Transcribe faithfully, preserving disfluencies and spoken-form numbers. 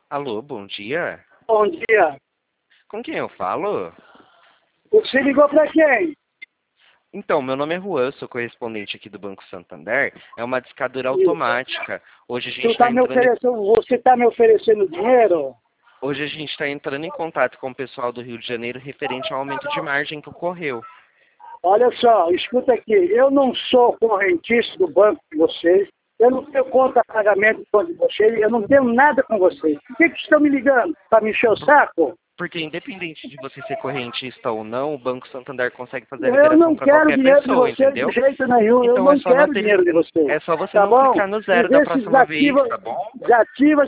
Alô, bom dia. Bom dia. Com quem eu falo? Você ligou para quem? Então, meu nome é Juan, sou correspondente aqui do Banco Santander. É uma discadura Isso. automática. Hoje a gente Você está está me entrando, em... oferecendo, você está me oferecendo dinheiro? Hoje a gente está entrando em contato com o pessoal do Rio de Janeiro referente ao aumento de margem que ocorreu. Olha só, escuta aqui, eu não sou correntista do banco de vocês, eu não tenho conta pagamento do banco de vocês, eu não tenho nada com vocês. Por que, que estão me ligando? Para me encher o saco? Porque independente de você ser correntista ou não, o Banco Santander consegue fazer a Eu liberação não para quero qualquer dinheiro de pessoa, vocês entendeu? de jeito nenhum, eu Então é não só não quero ter... dinheiro de vocês. é só você Tá não bom? clicar no E zero da vê se próxima vez, desativa, tá bom? desativa